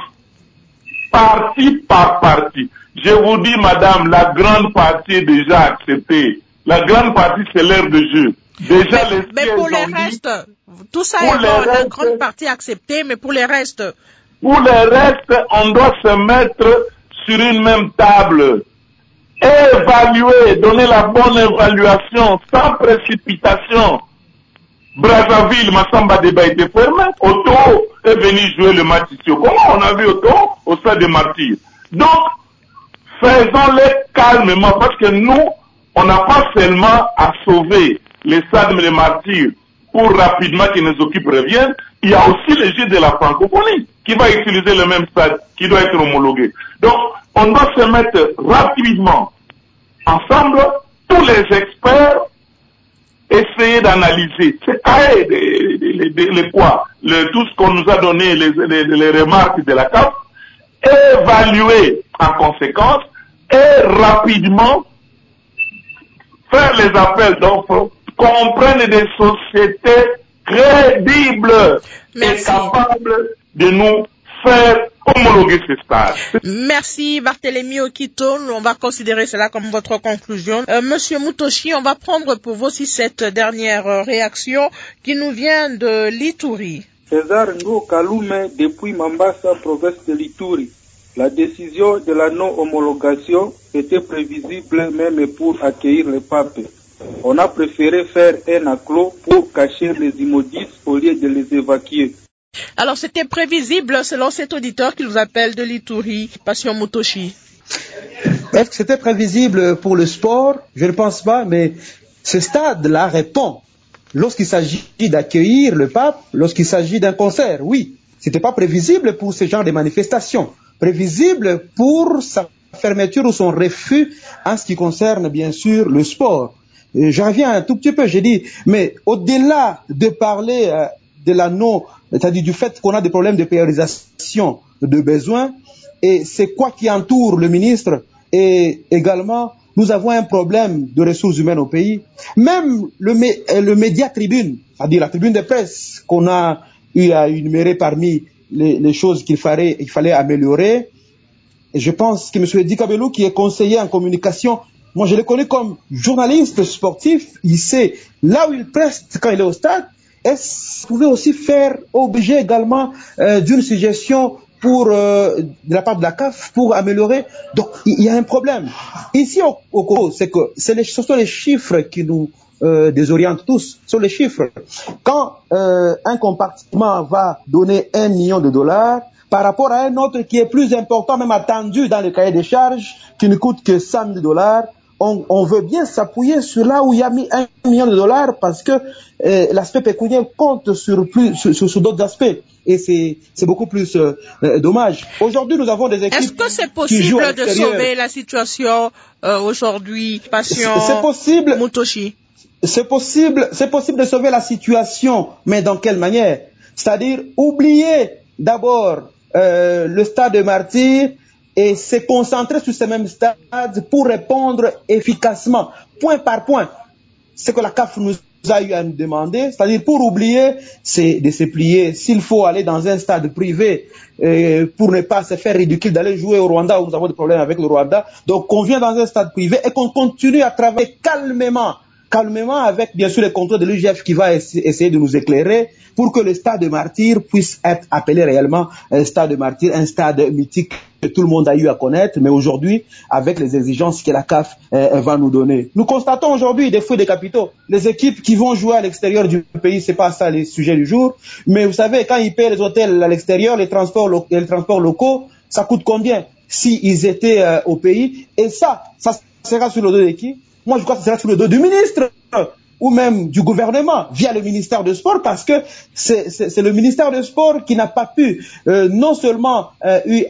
Speaker 3: partie par partie. Je vous dis, madame, la grande partie est déjà acceptée. La grande partie, c'est l'heure de jeu. Déjà,
Speaker 1: mais,
Speaker 3: les
Speaker 1: mais pour les restes, tout ça est bon, la grande partie acceptée, mais pour les restes.
Speaker 3: Pour les restes, on doit se mettre sur une même table. Évaluer, donner la bonne évaluation, sans précipitation. Brazzaville, Massamba Débat était fermé. Otto est venu jouer le match ici. Comment on a vu Otto au stade des Martyrs? Donc, faisons-les calmement, parce que nous, on n'a pas seulement à sauver les stades des Martyrs pour rapidement que nos équipes reviennent. Il y a aussi le jeu de la francophonie qui va utiliser le même stade, qui doit être homologué. Donc, on doit se mettre rapidement ensemble, tous les experts, essayer d'analyser ces cahiers, les, les, les, les quoi, le, tout ce qu'on nous a donné, les, les, les remarques de la C A F, évaluer en conséquence et rapidement faire les appels d'offres, qu'on prenne des sociétés crédibles
Speaker 1: Merci.
Speaker 3: et capables de nous faire homologuer ces stades.
Speaker 1: Merci Barthélémy Okito, on va considérer cela comme votre conclusion. Euh, Monsieur Mutoshi, on va prendre pour vous aussi cette dernière euh, réaction qui nous vient de l'Ituri.
Speaker 9: César Ngo Kalume depuis Mambasa, province de l'Ituri. La décision de la non-homologation était prévisible même pour accueillir le pape. On a préféré faire un acclos pour cacher les immondices au lieu de les évacuer.
Speaker 1: Alors c'était prévisible selon cet auditeur qui nous appelle de l'Ituri, Passion Mutoshi.
Speaker 4: Est-ce que c'était prévisible pour le sport? Je ne pense pas, mais ce stade-là répond. Lorsqu'il s'agit d'accueillir le pape, lorsqu'il s'agit d'un concert, oui. C'était pas prévisible pour ce genre de manifestations. Prévisible pour sa fermeture ou son refus en ce qui concerne bien sûr le sport. Et je reviens un tout petit peu, j'ai dit, mais au-delà de parler euh, de la non, c'est-à-dire du fait qu'on a des problèmes de priorisation de besoins, et c'est quoi qui entoure le ministre, et également nous avons un problème de ressources humaines au pays. Même le, mé, le média tribune, c'est-à-dire la tribune de presse qu'on a eu à énumérer parmi les, les choses qu'il fallait, il fallait améliorer. Et je pense que M. Edi Kabelou, qui est conseiller en communication, moi je le connais comme journaliste sportif, il sait là où il preste quand il est au stade. Est-ce qu'il pouvait aussi faire objet également euh, d'une suggestion pour euh, de la part de la C A F pour améliorer? Donc il y a un problème. Ici au, au Congo, c'est que c'est les, ce sont les chiffres qui nous euh, désorientent tous. Ce sont les chiffres. Quand euh, un compartiment va donner un million de dollars par rapport à un autre qui est plus important, même attendu dans le cahier des charges, qui ne coûte que cent mille dollars, on, on veut bien s'appuyer sur là où il y a mis un million de dollars parce que euh, l'aspect pécuniaire compte sur, plus, sur, sur, sur d'autres aspects. Et c'est, c'est beaucoup plus euh, euh, dommage. Aujourd'hui, nous avons des équipes
Speaker 1: Est-ce que c'est
Speaker 4: qui jouent à
Speaker 1: possible de sauver la situation euh, aujourd'hui, Passion
Speaker 4: c'est possible,
Speaker 1: Mutoshi?
Speaker 4: C'est possible, c'est possible de sauver la situation, mais dans quelle manière? C'est-à-dire oublier d'abord euh, le stade de Martyrs et se concentrer sur ces mêmes stades pour répondre efficacement, point par point. Ce que la C A F nous a eu à nous demander, c'est-à-dire pour oublier, c'est de se plier. S'il faut aller dans un stade privé euh, pour ne pas se faire ridicule d'aller jouer au Rwanda où nous avons des problèmes avec le Rwanda, donc qu'on vient dans un stade privé et qu'on continue à travailler calmement, calmement avec bien sûr les contrôles de l'U G F qui va essayer de nous éclairer pour que le stade de Martyrs puisse être appelé réellement un stade de Martyrs, un stade mythique que tout le monde a eu à connaître, mais aujourd'hui, avec les exigences que la C A F euh, va nous donner. Nous constatons aujourd'hui des fouilles de capitaux. Les équipes qui vont jouer à l'extérieur du pays, c'est pas ça les sujets du jour, mais vous savez, quand ils paient les hôtels à l'extérieur, les transports, lo- les transports locaux, ça coûte combien s'ils étaient euh, au pays? Et ça, ça sera sur le dos de qui? Moi, je crois que ça sera sur le dos du ministre ou même du gouvernement via le ministère de Sport, parce que c'est, c'est, c'est le ministère de Sport qui n'a pas pu euh, non seulement euh, eu à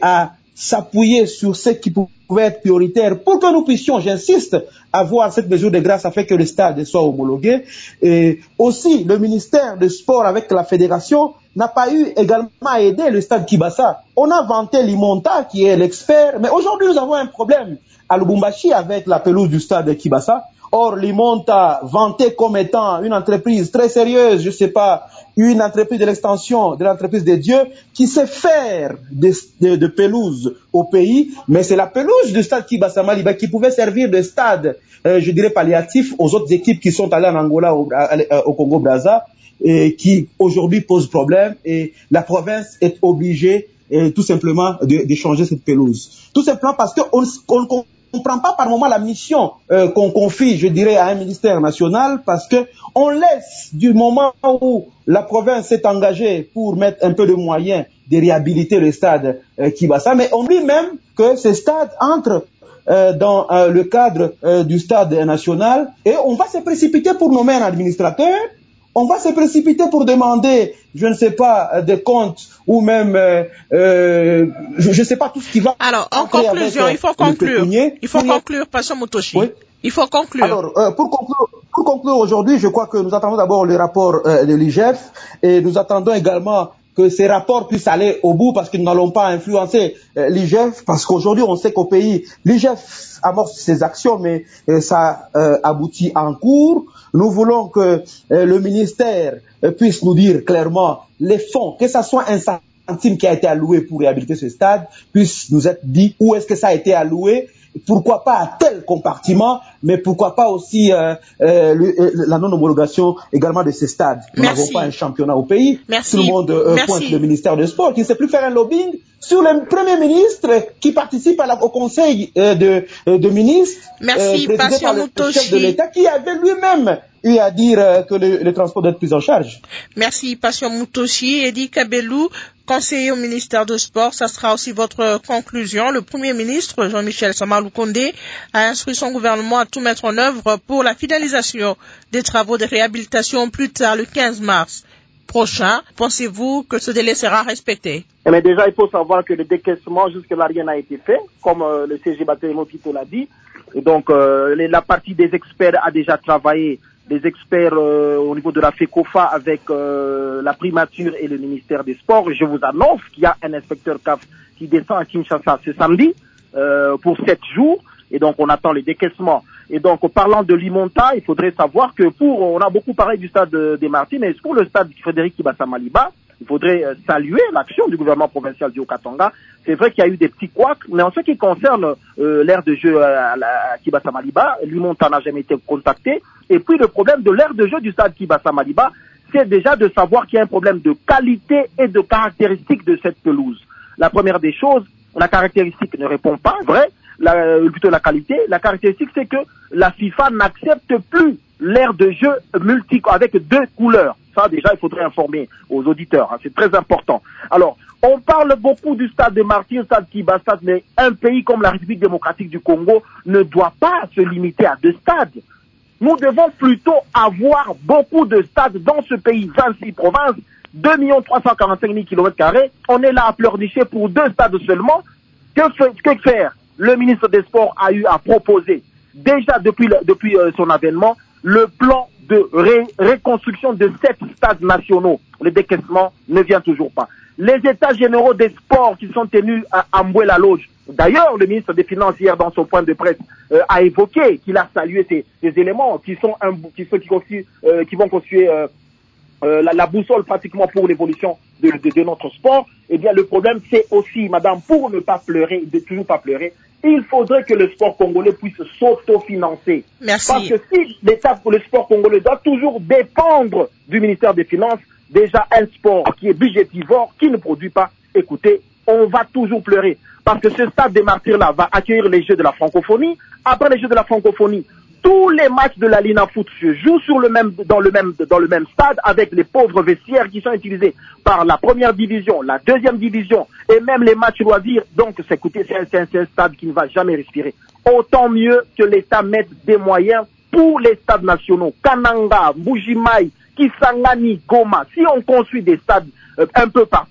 Speaker 4: s'appuyer sur ce qui pouvait être prioritaire pour que nous puissions, j'insiste, avoir cette mesure de grâce afin que le stade soit homologué. Et aussi, le ministère des Sports avec la fédération n'a pas eu également à aider le stade Kibasa. On a vanté Limonta qui est l'expert, mais aujourd'hui nous avons un problème à Lubumbashi avec la pelouse du stade Kibasa. Or, Limonta, vanté comme étant une entreprise très sérieuse, je sais pas, une entreprise de l'extension de l'entreprise des dieux qui sait faire de, de, de pelouse au pays, mais c'est la pelouse du stade Kibasa Maliba qui pouvait servir de stade, euh, je dirais, palliatif aux autres équipes qui sont allées en Angola, au, au Congo-Brazza, et qui aujourd'hui posent problème, et la province est obligée euh, tout simplement de, de changer cette pelouse. Tout simplement parce qu'on ne comprend pas par moment la mission euh, qu'on confie, je dirais, à un ministère national, parce que on laisse du moment où la province s'est engagée pour mettre un peu de moyens de réhabiliter le stade euh, Kibasa, mais on dit même que ce stade entre euh, dans euh, le cadre euh, du stade national, et on va se précipiter pour nommer un administrateur. On va se précipiter pour demander, je ne sais pas, des comptes ou même, euh, euh, je ne sais pas tout ce qui va.
Speaker 1: Alors, en conclusion, il faut conclure. Il faut conclure, Passion Mutoshi. Oui. Il faut conclure.
Speaker 4: Alors, euh, pour conclure, pour conclure aujourd'hui, je crois que nous attendons d'abord le rapport euh, de l'I G F et nous attendons également que ces rapports puissent aller au bout parce que nous n'allons pas influencer euh, l'I G F parce qu'aujourd'hui on sait qu'au pays, l'I G F amorce ses actions mais euh, ça euh, aboutit en cours. Nous voulons que euh, le ministère euh, puisse nous dire clairement les fonds, que ça soit un centime qui a été alloué pour réhabiliter ce stade, puisse nous être dit où est-ce que ça a été alloué. Pourquoi pas à tel compartiment, mais pourquoi pas aussi euh, euh, le, euh, la non-homologation également de ces stades. Nous n'avons pas un championnat au pays.
Speaker 1: Merci.
Speaker 4: Tout le monde euh, pointe le ministère des Sports qui ne sait plus faire un lobbying sur le Premier ministre qui participe à la, au Conseil euh, de, euh, de ministres
Speaker 1: Merci,
Speaker 4: euh, présidé par le chef de l'État qui avait lui-même eu à dire euh, que le, le transport doit être pris en charge.
Speaker 1: Merci, Passion Mutoshi. Edi Kabelou, conseiller au ministère des Sports, ça sera aussi votre conclusion. Le Premier ministre, Jean-Michel Sama-Lukonde, a instruit son gouvernement à tout mettre en œuvre pour la finalisation des travaux de réhabilitation plus tard le quinze mars prochain. Pensez-vous que ce délai sera respecté?
Speaker 2: Mais déjà, il faut savoir que le décaissement, jusque-là, rien n'a été fait, comme euh, le C G Bataillon Tito l'a dit. Et donc, euh, les, la partie des experts a déjà travaillé, les experts euh, au niveau de la FECOFA avec euh, la primature et le ministère des Sports. Je vous annonce qu'il y a un inspecteur C A F qui descend à Kinshasa ce samedi euh, pour sept jours. Et donc, on attend le décaissement. Et donc, parlant de Limonta, il faudrait savoir que pour, on a beaucoup parlé du stade des Martyrs, mais pour le stade Frédéric Kibasa Maliba, il faudrait euh, saluer l'action du gouvernement provincial du Haut-Katanga. C'est vrai qu'il y a eu des petits couacs, mais en ce qui concerne euh, l'aire de jeu à, à Kibasa Maliba, Limonta n'a jamais été contacté. Et puis, le problème de l'aire de jeu du stade Kibasa Maliba, c'est déjà de savoir qu'il y a un problème de qualité et de caractéristiques de cette pelouse. La première des choses, la caractéristique ne répond pas, vrai, la, plutôt la qualité. La caractéristique, c'est que la FIFA n'accepte plus l'aire de jeu multi avec deux couleurs. Ça, déjà, il faudrait informer aux auditeurs. Hein, c'est très important. Alors, on parle beaucoup du stade des Martyrs, stade Kibasa, mais un pays comme la République démocratique du Congo ne doit pas se limiter à deux stades. Nous devons plutôt avoir beaucoup de stades dans ce pays, vingt-six provinces, deux millions trois cent quarante-cinq mille kilomètres carrés. On est là à pleurnicher pour deux stades seulement. Que, fait, que faire? Le ministre des Sports a eu à proposer, déjà depuis, le, depuis euh, son avènement, le plan de ré, reconstruction de sept stades nationaux. Le décaissement ne vient toujours pas. Les états généraux des sports qui sont tenus à Amboué-la-Loge. D'ailleurs, le ministre des Finances, hier, dans son point de presse, euh, a évoqué qu'il a salué ces, ces éléments qui sont, un, qui, sont qui, constituent, euh, qui vont constituer euh, euh, la, la boussole pratiquement pour l'évolution de, de, de notre sport. Eh bien, le problème, c'est aussi, madame, pour ne pas pleurer, de toujours pas pleurer, il faudrait que le sport congolais puisse s'autofinancer.
Speaker 1: Merci.
Speaker 2: Parce que si l'État pour le sport congolais doit toujours dépendre du ministère des Finances, déjà un sport qui est budgétivore, qui ne produit pas, écoutez, on va toujours pleurer. Parce que ce stade des Martyrs-là va accueillir les Jeux de la francophonie. Après les Jeux de la francophonie, tous les matchs de la Lina Foot se jouent sur le même, dans le même, dans le même stade avec les pauvres vestiaires qui sont utilisés par la première division, la deuxième division et même les matchs loisirs. Donc, c'est, écoutez, c'est un, c'est un, c'est un stade qui ne va jamais respirer. Autant mieux que l'État mette des moyens pour les stades nationaux. Kananga, Mbujimai, Kisangani, Goma. Si on construit des stades euh, un peu partout,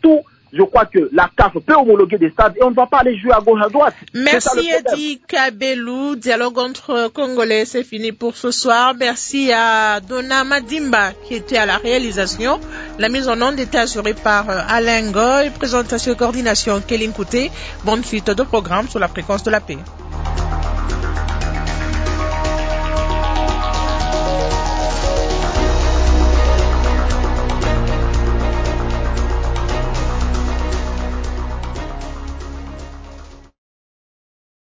Speaker 2: je crois que la C A F peut homologuer des stades et on ne va pas aller jouer à gauche à droite.
Speaker 1: Merci Edi Kabelou. Dialogue entre Congolais, c'est fini pour ce soir. Merci à Donna Madimba qui était à la réalisation. La mise en onde était assurée par Alain Goy. Présentation et coordination Kéline Kouté. Bonne suite de programme sur la fréquence de la paix.